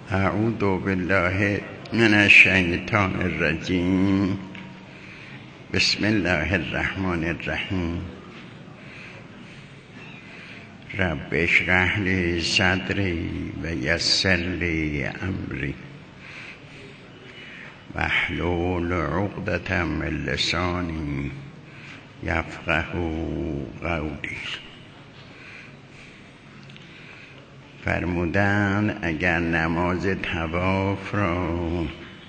اعوذ بالله من الشیطان الرجیم. بسم الله الرحمن الرحیم. رب اشرح لی صدری و یسر لی امری واحلل عقدة من لسانی یفقهوا قولی. فرمودند اگر نماز طواف را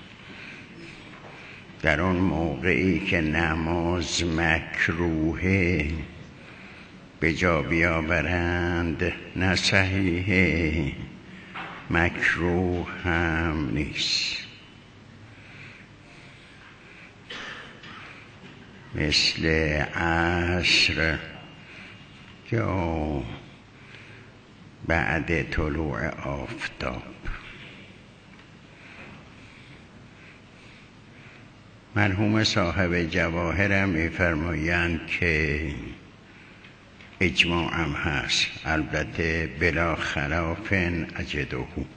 در آن موقعی که نماز مکروهه به جا بیاورند نه صحیحه، مکروه هم نیست. مثل عصر یا بعد طلوع آفتاب. مرحوم صاحب جواهر می‌فرمایند که اجماع هم هست، البته بلا خلاف اجده.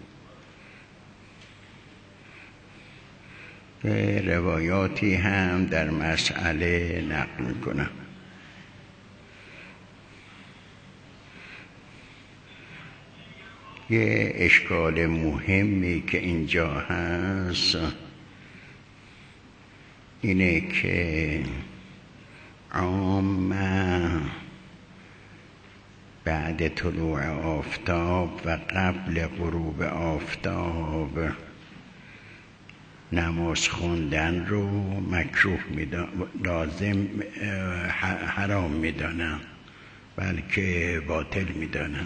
روایاتی هم در مسئله نقل می‌کنم. یه اشکال مهمی که اینجا هست اینه که عامه بعد طلوع آفتاب و قبل غروب آفتاب نماز خوندن رو مکروه لازم حرام میدانن، بلکه باطل میدانن.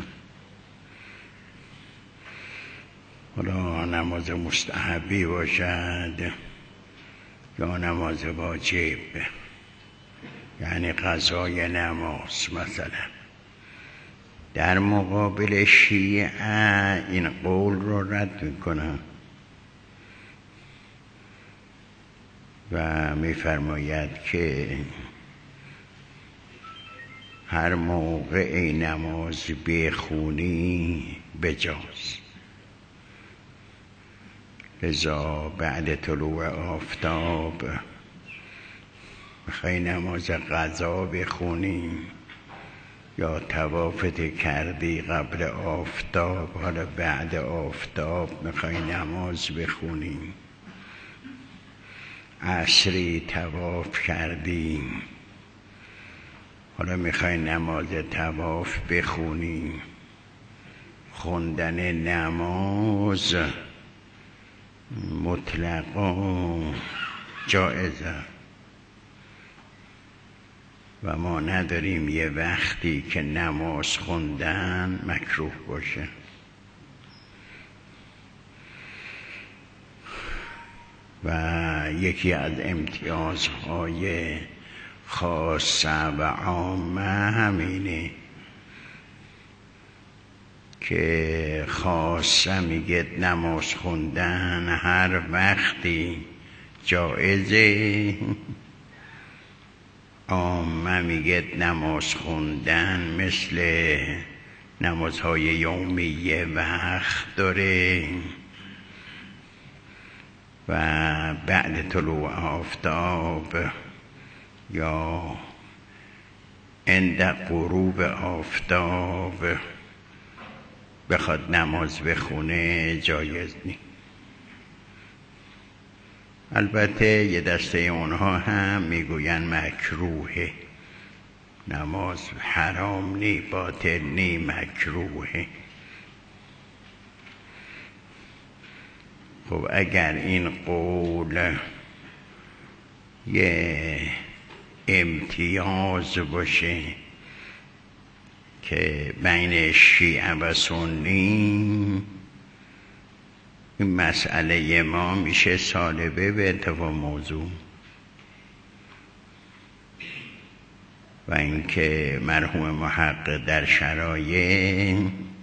حالا نماز مستحبی باشد یا نماز واجب، یعنی قضای نماز مثلا. در مقابل شیعه این قول رو رد میکنن و میفرماید که هر موقع نماز بخونی بجاست. لذا بعد طلوع آفتاب میخوای نماز قضا بخونی یا طوافت کردی قبل آفتاب، حالا بعد آفتاب میخوای نماز بخونی، عصری طواف کردی، حالا میخوای نماز طواف بخونی، خوندن نماز مطلقا جائزه و ما نداریم یه وقتی که نماز خوندن مکروه باشه. و یکی از امتیازهای خاصه و عامه همینه که خاصه میگه نماز خوندن هر وقتی جایزه، عامه میگه نماز خوندن مثل نمازهای یومیه وقت داره و بعد طلوع آفتاب یا عند غروب آفتاب بخواد نماز بخونه جایز نیست. البته یه دسته اونها هم میگوین مکروهه، نماز حرام نی، باطل نی، مکروهه. خب اگر این قول یه امتیاز باشه که بین شیعه و سنی، این مسئله ما میشه سالبه به اتفاق موضوع. و اینکه مرحوم محقق در شرایع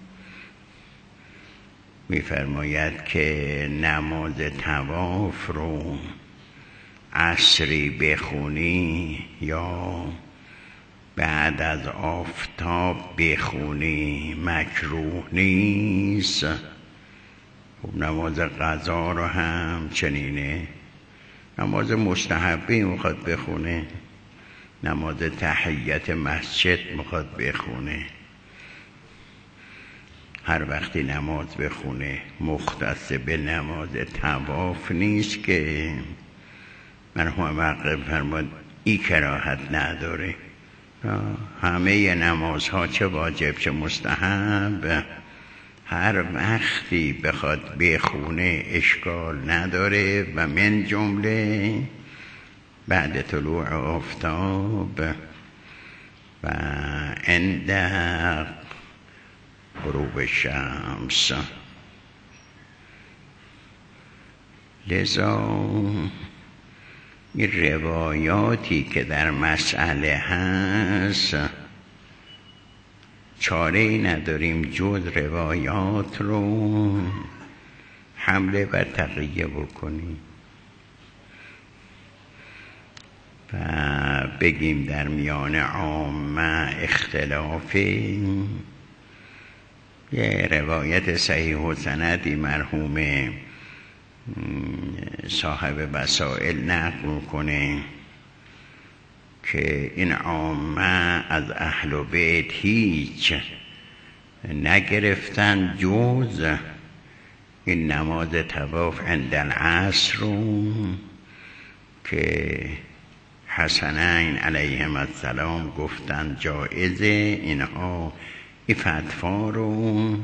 میفرماید که نماز طواف رو عصری بخونی یا بعد از آفتاب بخونی مکروه نیست، خب نماز قضا رو هم چنینه، نماز مستحبی میخواد بخونه، نماز تحیت مسجد میخواد بخونه، هر وقتی نماز بخونه مختص به نماز طواف نیست که مرحوم عقل فرمود این کراهت نداره. همه نمازها چه واجب چه مستحب هر وقتی بخواد بخونه اشکال نداره و من جمله بعد طلوع آفتاب و عند غروب شمس. لذا این روایاتی که در مسئله هست چاره نداریم جز روایات رو حمله و تقیه بکنیم و بگیم در میان عامه اختلافی. یه روایت صحیح و سندی مرحوم صاحب وسائل نقل کنه که این عامه از اهل بیت هیچ نگرفتن جز این نماز طواف عند العصر رو که حسنین علیهم السلام گفتن جایزه. اینها این فتوا رو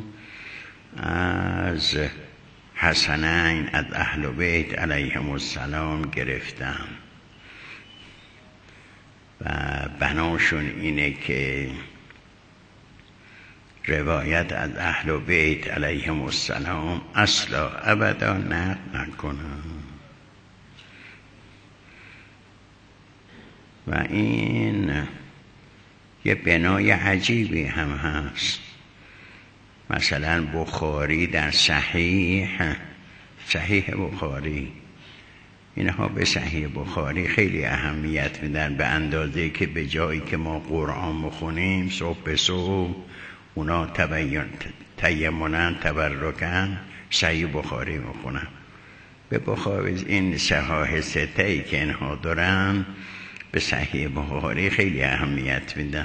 از حسنین از اهل بیت علیهم السلام گرفتن و بناشون اینه که روایت از اهل بیت علیهم السلام اصلا ابدا نقل نکنن و این یه بنای عجیبی هم هست. مثلا بخاری در صحیح بخاری، اینها به صحیح بخاری خیلی اهمیت میدن به اندازه که به جایی که ما قرآن بخونیم صبح به صبح اونا تیمونن تبرکن صحیح بخاری بخونن. به بخاری این صحاح سته‌ای که اینها دارن به صحیح بخاری خیلی اهمیت میدن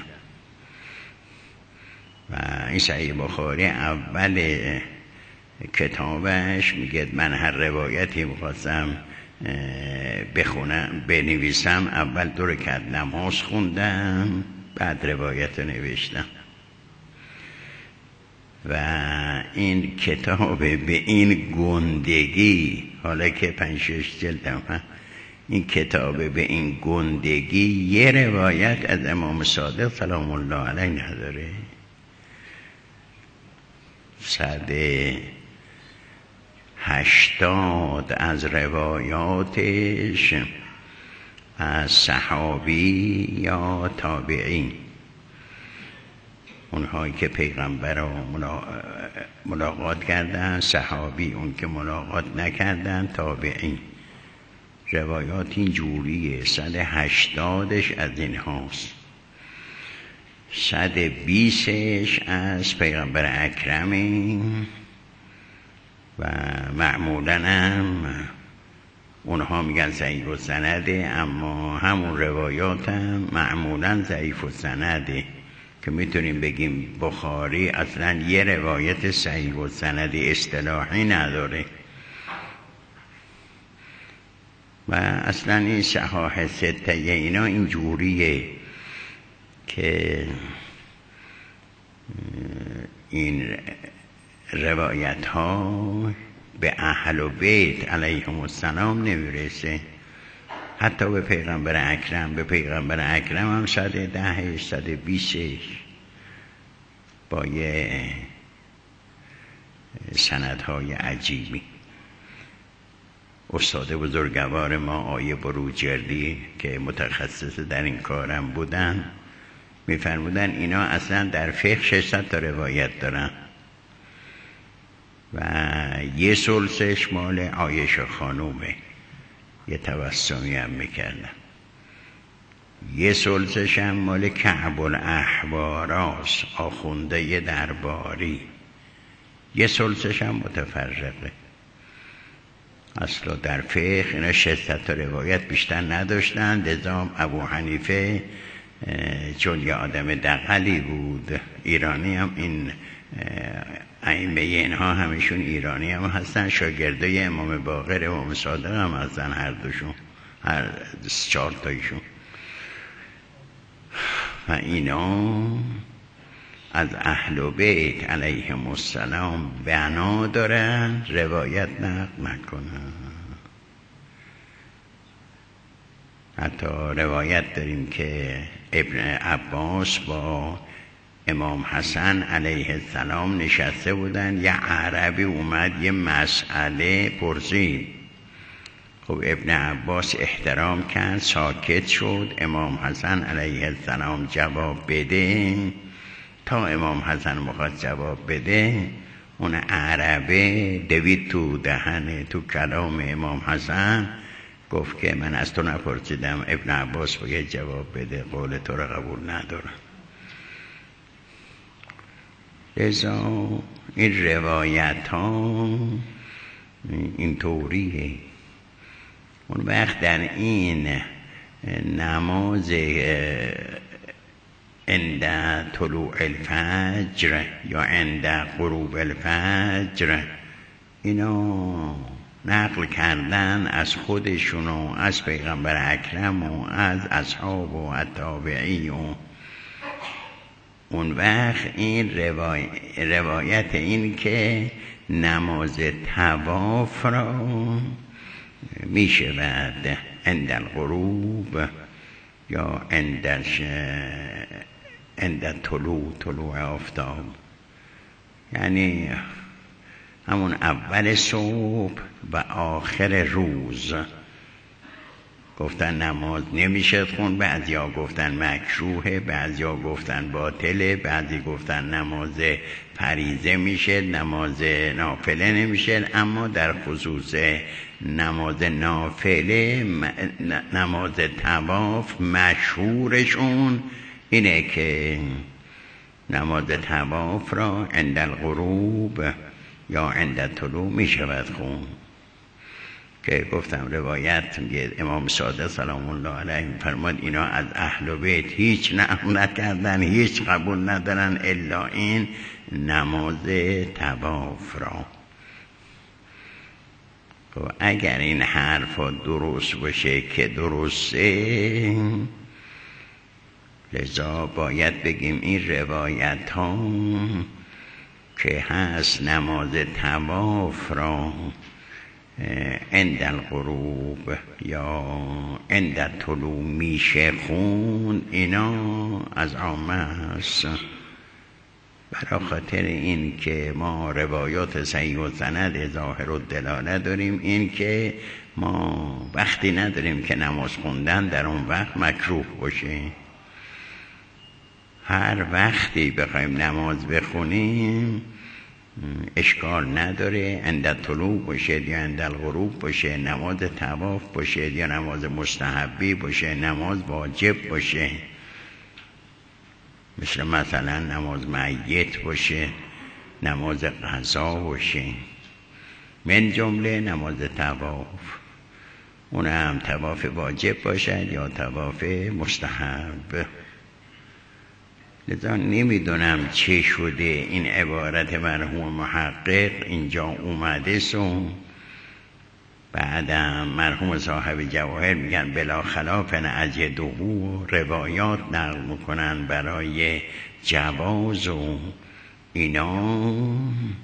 و این صحیح بخاری اول کتابش میگه من هر روایتی میخواستم بخونم بنویسم اول 2 رکعت نماز خوندم بعد روایت رو نوشتم و این کتاب به این گندگی، حالا که 5-6 جلدم این کتاب به این گندگی یه روایت از امام صادق سلام الله علیه نداره. 180 از روایاتش از صحابی یا تابعین، اونهایی که پیغمبر رو ملاقات کردن، صحابی اون که ملاقات نکردن، تابعین. روایات این جوریه. 180ش از این هاست، 120ش از پیغمبر اکرمی و معمولاً هم اونها میگن ضعیف السنده، اما همون روایات هم معمولاً ضعیف السنده که میتونیم بگیم بخاری اصلاً یه روایت صحیح السند اصطلاحی نداره و اصلاً این صحاح سته اینا این جوریه که این روایت ها به اهل بیت علیهم السلام نمیرسه، حتی به پیغمبر اکرم. به پیغمبر اکرم هم 110 120 با یه سندهای عجیبی. استاد بزرگوار ما آیه بروجردی که متخصص در این کارم بودن میفرمودن اینا اصلا در فقه 600 تا روایت دارن و یه ثلثش مال عایشه خانومه، یه توسمی هم میکردن، یه ثلثش هم مال کعب الاحباراست، آخونده درباری، یه ثلثش هم متفرقه. اصلا در فقه اینا 600 تا روایت بیشتر نداشتن. لذا ابو حنیفه چون یه آدم دغلی بود، ایرانی هم، این ائمه اینها همشون ایرانی هم هستن، شاگردای امام باقر امام صادق هم هستن، هر دوشون، هر 4 تایشون. و اینا از اهل بیت علیهم السلام بنا دارن روایت نقل نکنن. حتی روایت داریم که ابن عباس با امام حسن علیه السلام نشسته بودن، یه عربی اومد یه مسئله پرسید. خب ابن عباس احترام کرد، ساکت شد، امام حسن علیه السلام جواب بده. تا امام حسن میخواد جواب بده، اون عربه دوید تو دهنه، تو کلام امام حسن، گفت که من از تو نپرسیدم، ابن عباس باید جواب بده، قول تو رو قبول ندارم. لذا این روایت ها این طوریه. اون وقت در این نماز عند طلوع الفجر یا عند غروب الفجر، اینا نقل کردن از خودشون و از پیغمبر اکرم و از اصحاب و التابعی. و اون وقت این روایت این که نماز طواف را میشه بعد عند الغروب یا عند طلوع آفتاب، یعنی همون اول صبح و آخر روز. گفتن نماز نمیشه خون، بعضیا گفتن مکروهه، بعضیا گفتن باطله، بعضی گفتن نماز فریضه میشه، نماز نافله نمیشه. اما در خصوص نماز نافله، نماز طواف، مشهورشون اینه که نماز طواف را عند الغروب یا عند طلوع میشود خون. که گفتم روایت امام صادق سلام الله علیه فرمود اینا از اهل بیت هیچ نقل نکردن، هیچ قبول ندارن الا این نماز طواف را. و اگر این حرفا درست باشه که درسته، لذا باید بگیم این روایت ها که هست نماز طواف را عند الغروب یا عند طلوع میشه خون، اینا از عامه هست. برای خاطر این که ما روایات صحیح و سند ظاهر و دلاله داریم، این که ما وقتی نداریم که نماز خوندن در اون وقت مکروه باشه. هر وقتی بخوایم نماز بخونیم اشکال نداره، عند طلوع باشه یا عند الغروب باشه، نماز طواف باشه یا نماز مستحبی باشه، نماز واجب باشه، مثلا نماز میت باشه، نماز قضا باشه، من جمله نماز طواف، اون هم طواف واجب باشه یا طواف مستحب. لذا نمیدونم چه شده این عبارت مرحوم محقق اینجا اومده سو. بعدم مرحوم صاحب جواهر میگن بلا خلاف نجده، روایات نقل میکنن برای جواز و اینا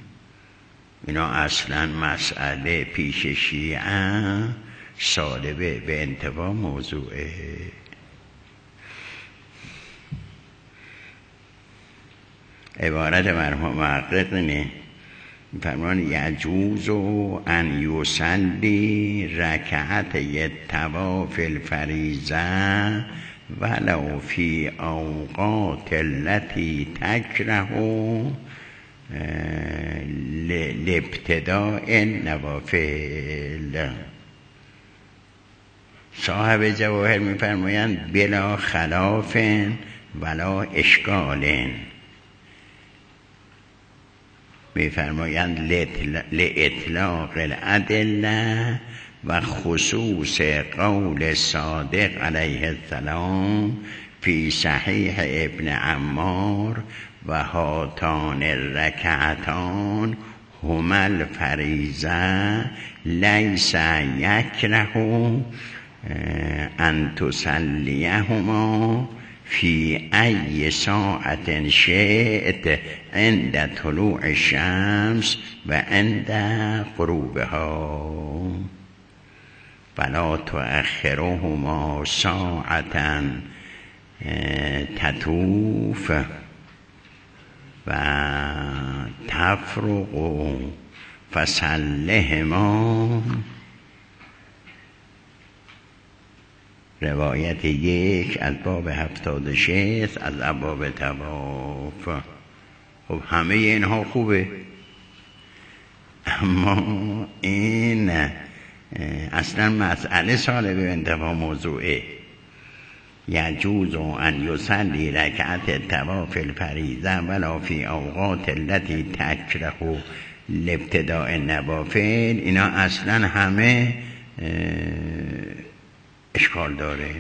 اصلا مسئله پیش شیعه سالبه به انتفاع موضوعه. عبارت مرحوم محقق نه، فرمان یجوز ان یصلی رکعت طواف الفریضه ولو فی اوقات التي تکره لابتداء النوافل. صاحب جواهر میفرمایند بلا خلاف ولا اشکال، می‌فرمایند لإطلاق الأدلة و خصوص قول صادق علیه السلام فی صحیح ابن عمار و هاتان الرکعتان هما الفریضه لیس یکره ان تصلیهما فی ای ساعت شئت عند طلوع الشمس و عند غروبها فلا تؤخرهما ساعة تطوف و تفرق فصلهما. روایت 1 از باب 76 از ابواب طواف. خب همه اینها خوبه، اما این اصلا مسئله سالب انتفاع موضوعه. یجوز ان یصلی رکعت الطواف الفریضه ولا فی اوقات التي تکره لابتداء النوافل. اینا اصلا همه اشکال داره.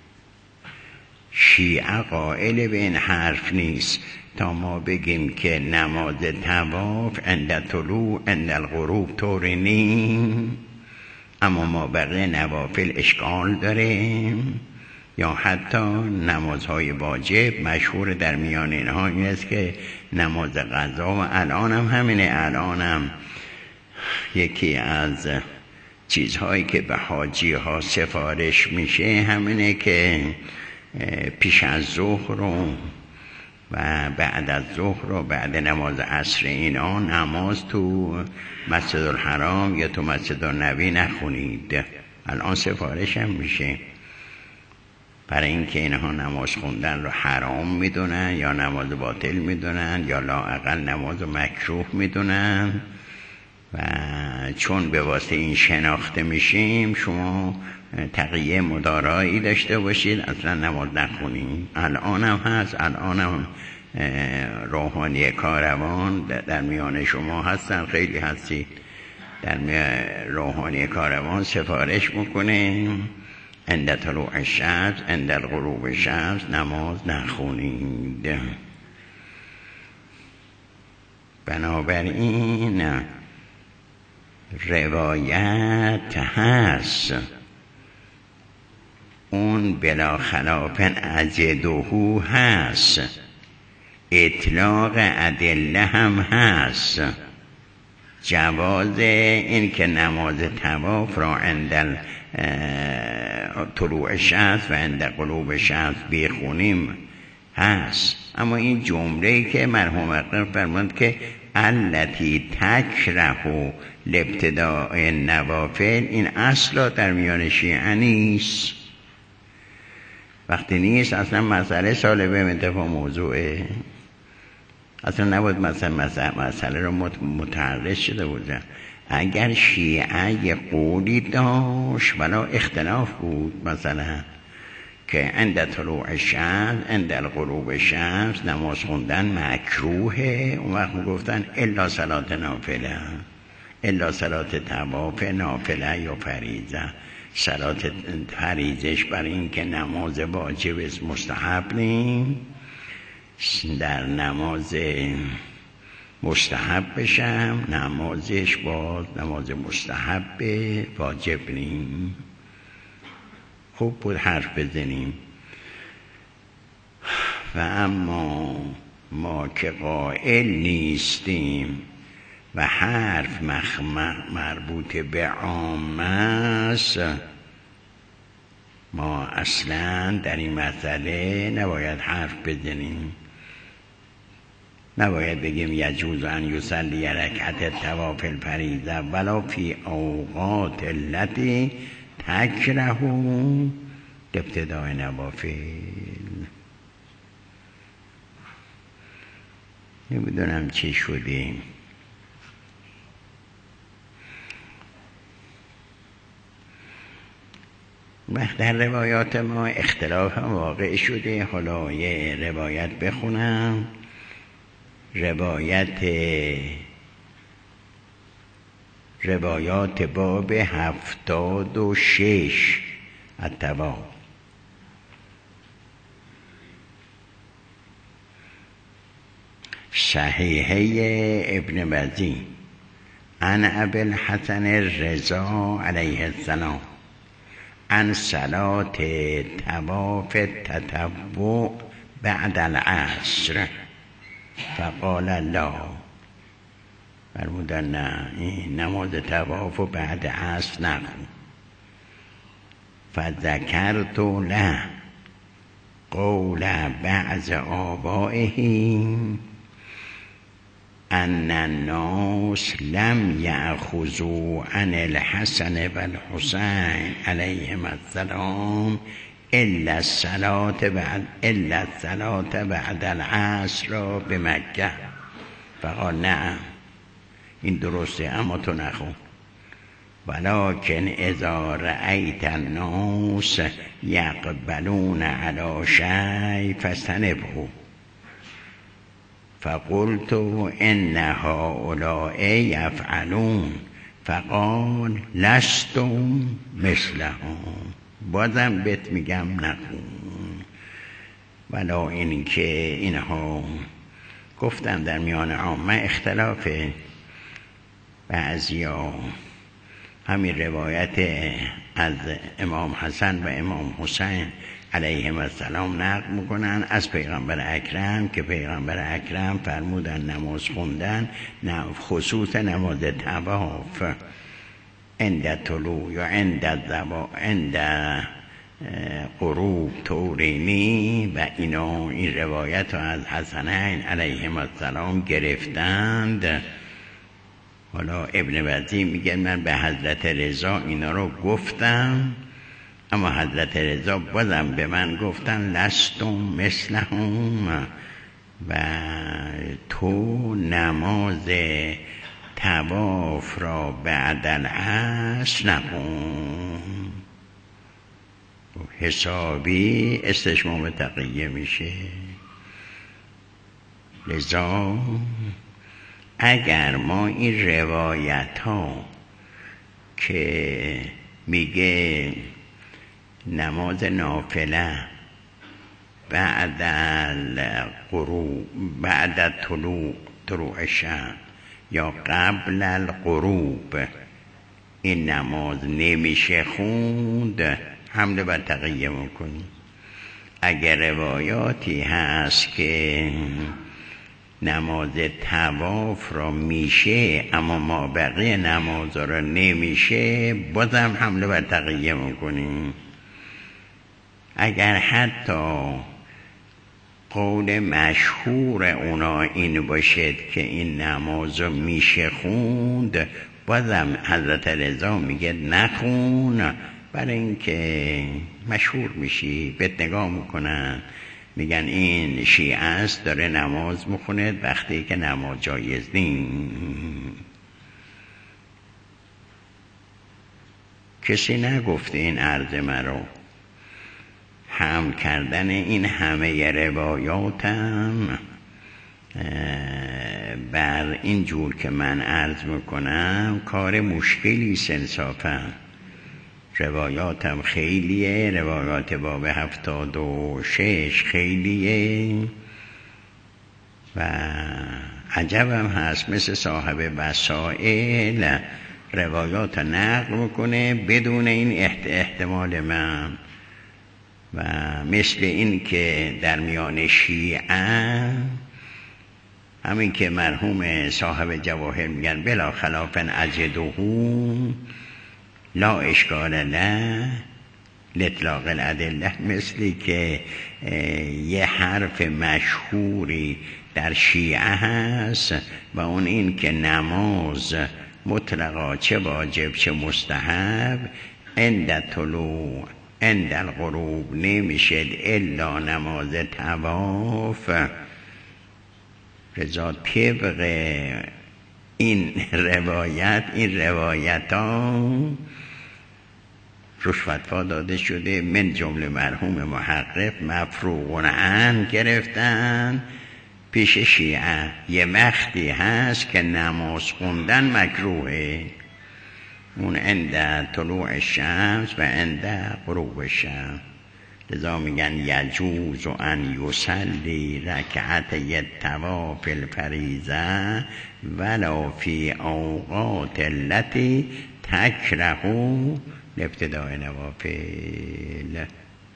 شیعه قائل به این حرف نیست تا ما بگیم که نماز طواف عند طلوع عند الغروب طوری نیم، اما ما بقیه نوافل اشکال داریم. یا حتی نمازهای واجب مشهور در میان اینها این است که نماز قضا، و الان هم همینه، الان هم یکی از چیزهایی که به حاجی ها سفارش میشه همینه که پیش از ظهر و بعد از ظهر و بعد نماز عصر اینا نماز تو مسجد الحرام یا تو مسجد النبی نخونید. الان سفارش هم میشه، برای اینکه اینها نماز خوندن رو حرام میدونن یا نماز باطل میدونن یا لااقل نماز مکروه میدونن، و چون به واسطه این شناخته میشیم شما تقیه مدارایی داشته باشید اصلا نماز نخونید. الان هم هست، الان هم روحانی کاروان در میان شما هستن، خیلی هستید در روحانی کاروان سفارش میکنه عند طلوع الشمس عند الغروب الشمس نماز نخونید. بنابراین روایت هست اون بلا خلاف اجدهو هست، اطلاق ادله هم هست، جواز این که نماز طواف را عند طلوع الشمس و عند غروب الشمس بخونیم هست. اما این جمله‌ای که مرحوم اقرار فرمود که التی تکره لابتداء النوافل، این اصلا در میان شیعه نیست. وقتی نیست اصلا مسئله سالبه انتفاع موضوعه، اصلا نباید مسئله رو متعرض شده بودن. اگر شیعه یه قولی داشت ولی اختلاف بود، مثلا که عند طلوع الشمس عند الغروب الشمس نماز خوندن مکروهه، اون وقت میگفتن الا صلات نافله، الا صلات طواف نافله یا فریضه. صلات فریضش برای این که نماز واجب مستحب نیم، در نماز مستحب بشم نمازش باز نماز مستحب واجب نیم. خوب بود حرف بزنیم. و اما ما که قائل نیستیم و حرف مربوط به عامه است، ما اصلا در این مسئله نباید حرف بزنیم. نباید بگیم یجوز ان یصلی رکعت الطواف الفریضه ولا فی اوقات التي تکره ابتداء نوافل. نمیدونم چی شدیم. وقت در روایات ما اختلاف هم واقع شده. حالا یه روایت بخونم، روایت روایات باب 76 الطواف. صحیحه ابن بزی عن ابی الحسن الرضا علیه السلام عن صلاة طواف التطوع بعد العصر فقال لا، فرمودن نه، این نماز طواف و بعد عصر نخون. فذکرت له قول بعض آبائه ان الناس لم یأخذوا عن الحسن و الحسین علیهما السلام الا الصلاة بعد العصر بمکه. فقال نعم، این درسته، اما تو نخون. ولكن اذا رأیت الناس یقبلون علی شیء فاجتنبه. فقلت ان هؤلاء یفعلون. فقال لستم مثلهم. بازم بهت میگم نکن. ولی این که اینها گفتم در میان عامه اختلاف بعضیا همین روایت از امام حسن و امام حسین علیهم السلام نقل میکنن از پیغمبر اکرم که پیغمبر اکرم فرمودن نماز خوندن، خصوص نماز طواف، عند طلوع یا عند غروب تورینی و این روایت رو از حسنین علیهم السلام گرفتند. حالا ابن بزی میگه من به حضرت رضا اینا رو گفتم، اما حضرت رضا بازم به من گفتن لستم مثلهم، و تو نماز طواف را بعد العصر نخون. حسابی استشمام تقیه میشه. لذا اگر ما این روایت ها که میگه نماز نافله بعد الغروب، بعد طلوع شمس یا قبل الغروب، این نماز نمیشه خوند، حمله بر تقیه میکنی. اگر روایاتی هست که نماز طواف را میشه اما ما بقیه نماز را نمیشه، بازم حمله بر تقیه میکنیم. اگر حتی قول مشهور اونا این باشد که این نماز را میشه خوند، بازم حضرت رضا میگه نخون، برای اینکه مشهور میشی، بهت نگاه میکنن، میگن این شیعه است داره نماز میخونه وقتی که نماز جایز نیست. کسی نگفته این عرض مرا. حمل کردن این همه روایاتم بر این جور که من عرض میکنم کار مشکلی انصافا. روایاتم خیلیه، روایات باب 76 خیلیه و عجبم هست مثل صاحب وسائل روایات نقل میکنه بدون این احتمال من، و مثل این که در میان شیعه همین که مرحوم صاحب جواهر میگن بلا خلاف اجده لا اشکال له لاطلاق الادله، مثلی که یه حرف مشهوری در شیعه هست و اون این که نماز مطلقا چه واجب چه مستحب عند طلوع عند الغروب نمیشد الا نماز طواف. رضا طبق این روایت ها روش فتوا داده شده، من جمله مرحوم محقق مفروغ عنه گرفتن پیش شیعه. یه وقتی هست که نماز خوندن مکروهه، اون عند طلوع الشمس و عند غروب الشمس. لذا میگن یجوز ان یصلی رکعتی الطواف الفریضه ولا فی اوقات التي تکره لابتداء نوافل.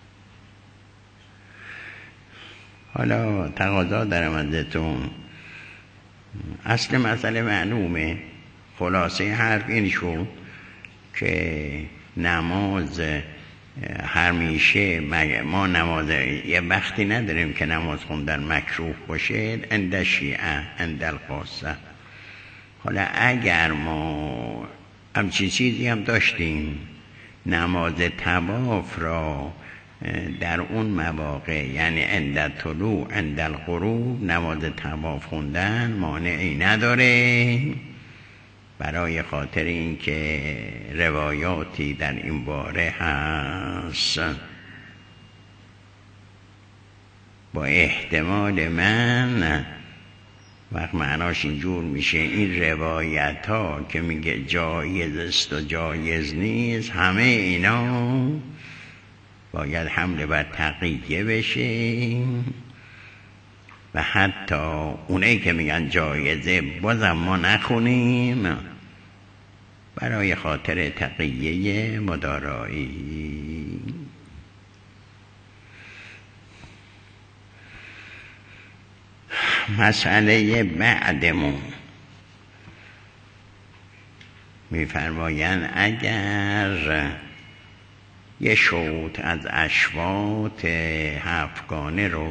حالا تقاضا دارم ازتون، اصل مسئله معلومه، خلاصه حرف این شد که نماز همیشه ما نماز یه وقتی نداریم که نماز خوندن مکروه باشه عند شیعه عند الخاصه. حالا اگر ما همچین چیزی هم داشتیم، نماز طواف را در اون مواقع یعنی عند طلوع عند الغروب نماز طواف خوندن مانعی نداره، برای خاطر اینکه روایاتی در این باره هست. با احتمال من وقت معناش اینجور میشه این روایت ها که میگه جایز است و جایز نیست، همه اینا باید حمل بر تقیه بشه و حتی اونایی که میگن جایزه بازم ما نخونیم برای خاطر تقیه مدارایی. مسئله بعدمون میفرمایند اگر یه شوط از اشواط هفتگانه رو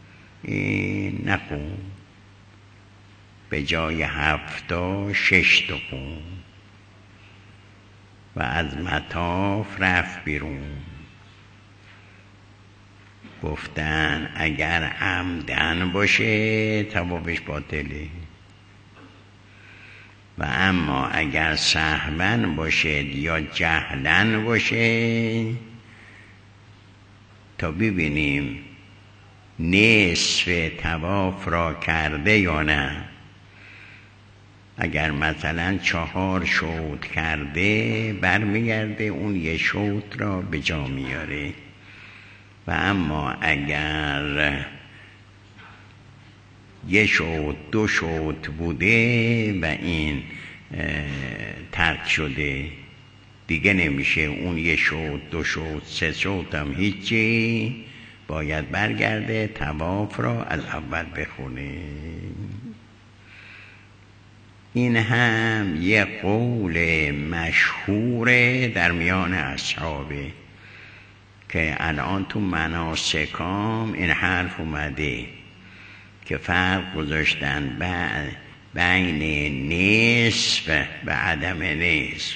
نخون، به جای 7 6 خون و از مطاف رفت بیرون، گفتن اگر عمدن باشه طوافش باطله و اما اگر سهوا باشه یا جهلا باشه تا ببینیم نصف طواف را کرده یا نه. اگر مثلا 4 شوط کرده برمیگرده اون 1 شوط را به جا میاره و اما اگر 1 شوط 2 شوط بوده و این ترک شده دیگه نمیشه، اون 1 شوط 2 شوط 3 شوط هم هیچی، باید برگرده طواف را از اول بخونه. این هم یه قول مشهوره در میان اصحابه که الان تو مناسکام این حرف اومده که فرق گذاشتن بین نصف و عدم نصف،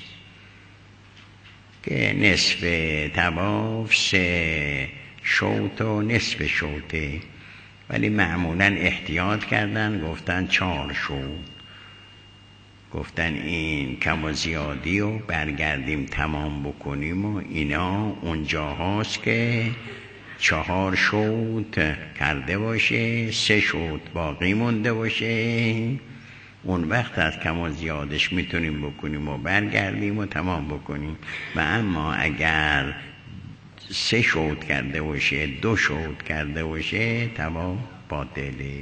که نصف طواف 3 شوط و نصف شوطه، ولی معمولا احتیاط کردن گفتن 4 شوط، گفتن این کم و زیادی و برگردیم تمام بکنیم و اینا اونجا هاست که 4 شوط کرده باشه 3 شوط باقی مونده باشه، اون وقت از کم و زیادش میتونیم بکنیم و برگردیم و تمام بکنیم. و اما اگر 3 شوط کرده باشه 2 شوط کرده باشه تمام باطله.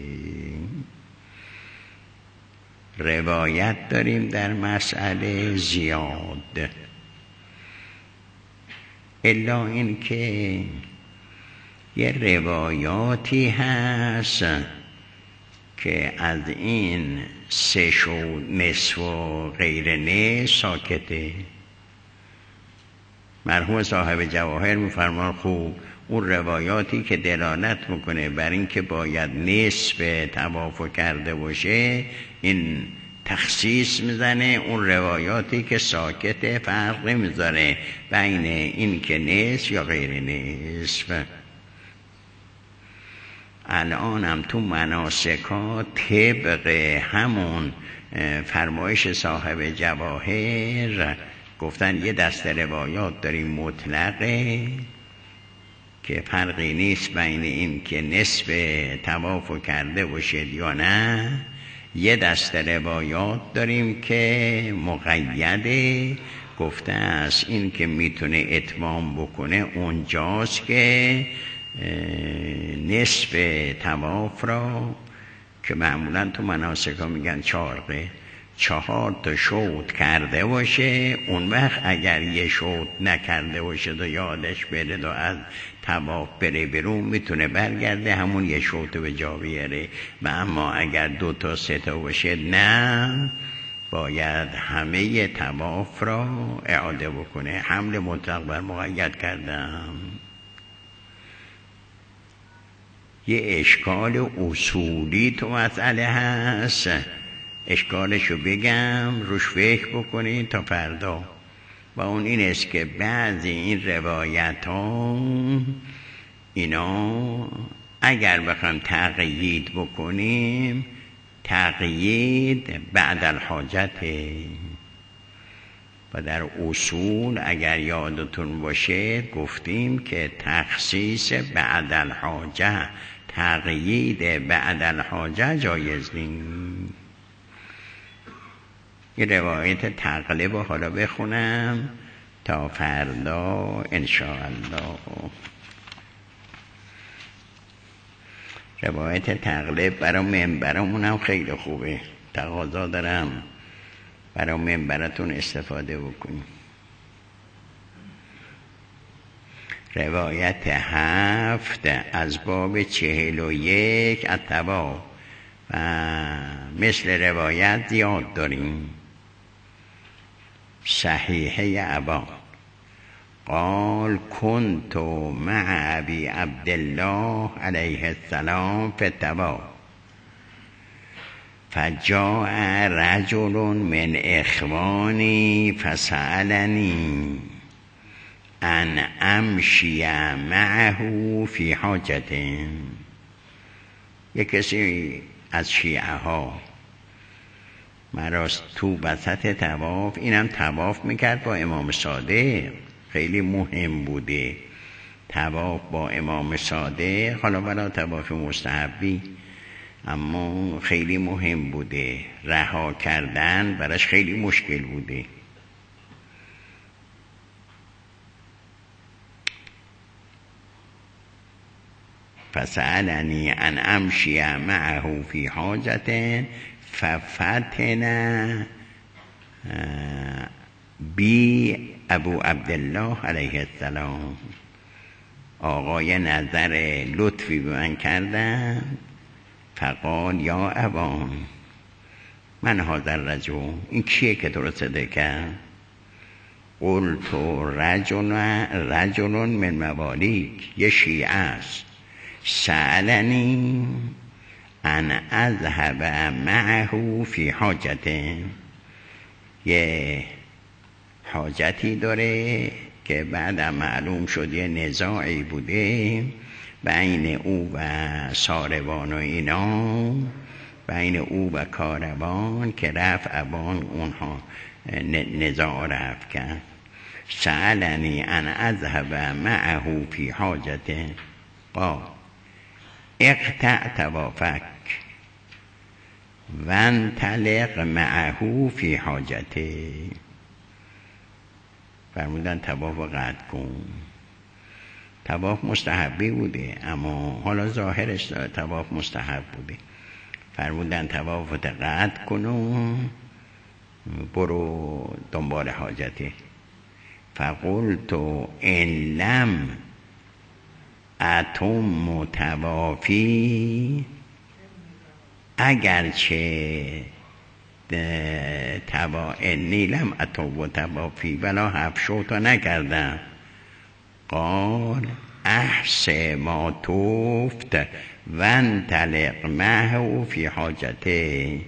روایت داریم در مسئله زیاد، الا این که یه روایاتی هست که از این 3 شوط نصف و غیر نصف ساکته. مرحوم صاحب جواهر میفرمان خوب اون روایاتی که دلالت میکنه بر این که باید نصف طواف کرده باشه این تخصیص میزنه، اون روایاتی که ساکته فرق نمیذاره بین این که نصف یا غیر نصف. الان هم تو مناسکات طبق همون فرمایش صاحب جواهر گفتن یه دست روایات داریم مطلقه که فرقی نیست بین این که نصف طواف کرده باشد یا نه، یه دست روایات داریم که مقیده، گفته است این که میتونه اتمام بکنه اونجاست که نصف طواف را که معمولا تو مناسک ها میگن 4 تا شوط کرده باشه، اون وقت اگر یه شوط نکرده باشه و یادش بره و از طواف بره بیرون میتونه برگرده همون یه شوط به جا بیاره. و اما اگر 2 تا 3 تا باشه نه، باید همه طواف را اعاده بکنه. حمل مطلق بر مقید کردم. یه اشکال اصولی تو مسئله هست، اشکالشو بگم روش فکر بکنید تا فردا. و اون این است که بعضی این روایت ها اینا اگر بخوام تقیید بکنیم، تقیید بعد الحاجته. و در اصول اگر یادتون باشه گفتیم که تخصیص بعد الحاجه، تقیید بعد الحاجه جایز نیست. یه روایت تقلب رو حالا بخونم تا فردا انشاءالله. روایت تقلب برای منبرمونم خیلی خوبه، تقاضا دارم برای منبرتون استفاده بکنیم. روایت 7 از باب 41 الطواف و مثل روایت زیاد داریم. صحیحه ابا قال كنت مع ابي عبد الله عليه السلام في الطواف فجاء رجل من اخواني فسألني ان امشي معه في حاجته. یک کسی از شیعه ها مراست تو وسط طواف، اینم طواف میکرد با امام صادق، خیلی مهم بوده طواف با امام صادق، حالا برای طواف مستحبی اما خیلی مهم بوده، رها کردن براش خیلی مشکل بوده. فسألني ان امشي معه في حاجته ففتن بی ابو عبدالله علیه السلام. آقای نظر لطفی به من کردن، فقال یا ابان من هذا الرجل، این کیه که تو رو صدا کرد؟ قلت رجل من موالیک، یه شیعه است. سألنی ان اذهب معه فی حاجته، یه حاجتی داره که بعدم معلوم شد یه نزاعی بوده بین او و ساربان و اینا، بین او و کاروان که رفت ابان اونها نزاع رفت کرد. سألنی ان اذهب معه فی حاجته قال اقطع طوافک وانطلق معه فی حاجته. فرمودن طواف رو قطع کن. طواف مستحبی بوده اما حالا ظاهرش طواف مستحب بوده. فرمودن طواف رو قطع کن و برو دنبال حاجته. فقلت ان لم اتم طوافی، اگرچه نیلم اتو طوافی ولا 7 شوطا نکردم. قال احس ما توفت وانطلق معه فی حاجته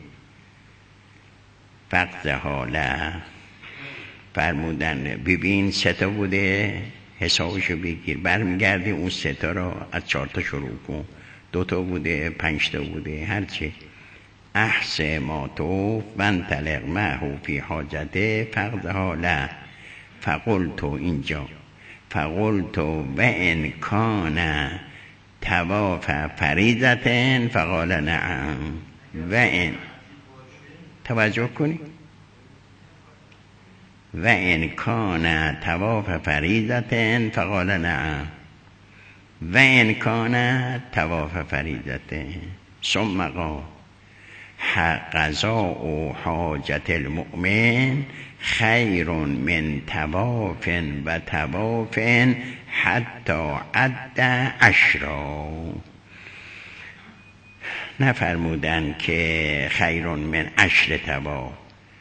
فقضها له. فرمودن ببین 3 تا بوده، حسابشو بگیر، برمیگردی اون 3 تا رو از 4 تا شروع کن. 2 تا بوده، 5 تا بوده، هرچی. احس ما توف وانطلق معه فی حاجته فقضها له. فقلت اینجا فقلت و ان کان طواف فریضة فقال نعم و ان. توجه کنی و ان کان طواف فریضة فقال نعم و ان کان طواف فریضة ثم قال قضاء حاجة المؤمن خیر من طواف و طواف حتی عد 10. نفرمودن که خیر من 10 طواف،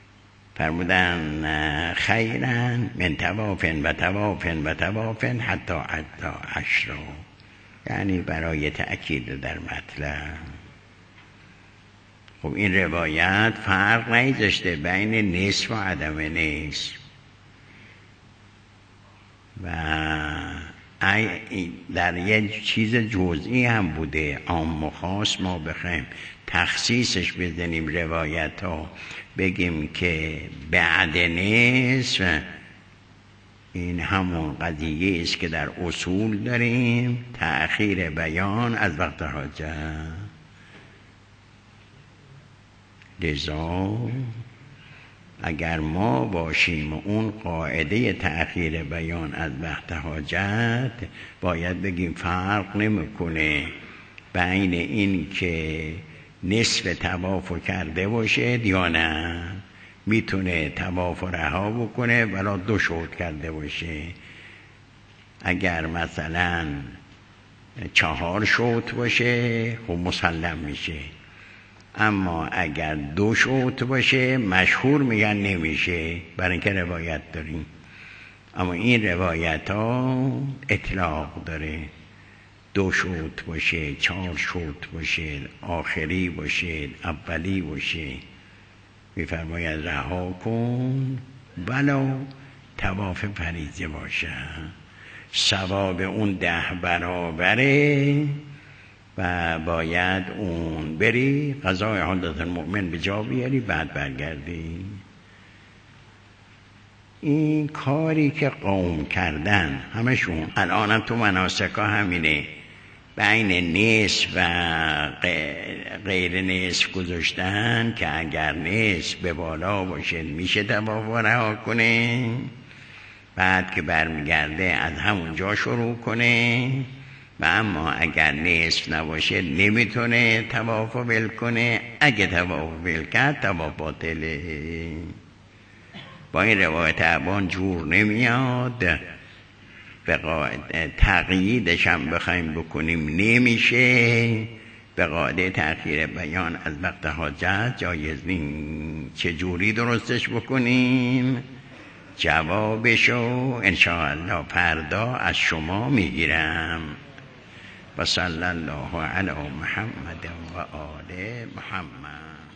فرمودن خیرا من طواف و طواف و طواف حتی عد 10، یعنی برای تأکید در مطلب. خب این روایت فرق نگذاشته بین نصف و عدم نصف و در یه چیز جزئی هم بوده، عام و خاص. ما بخوایم تخصیصش بزنیم روایت ها، بگیم که بعد نصف، این همون قضیه است که در اصول داریم، تأخیر بیان از وقت حاجت. لذا اگر ما باشیم اون قاعده تأخیر بیان از وقت حاجت، باید بگیم فرق نمیکنه بین این که نصف طواف کرده باشه یا نه، میتونه طواف رها بکنه ولی 2 شوط کرده باشه. اگر مثلا 4 شوط باشه خب مسلم میشه، اما اگر 2 شوط باشه مشهور میگن نمیشه، برای اینکه روایت داریم. اما این روایت ها اطلاق داره، 2 شوط باشه، 4 شوط باشه، آخری باشه، اولی باشه. میفرماید رها کن ولو طواف فریضه باشه، ثواب اون 10 برابره و باید اون بری قضای حاجت المؤمن به جا بیاری، بعد برگردی. این کاری که قوم کردن همشون الان تو مناسک ها همینه، بین نصف و غیر نصف گذاشتن که اگر نصف به بالا باشه میشه طواف رها کنه، بعد که برمیگرده از همون جا شروع کنه، و اما اگر نصف نباشه نمیتونه طواف ول کنه. اگه طواف ول کرد طواف باطله. با این روایت ابان جور نمیاد، به تقییدش هم بخوایم بکنیم نمیشه. به قاعده تأخیر بیان از وقت حاجت جایز نیست. چجوری درستش بکنیم؟ جوابشو انشاءالله فردا از شما میگیرم. و صلی الله علی محمد و آل محمد.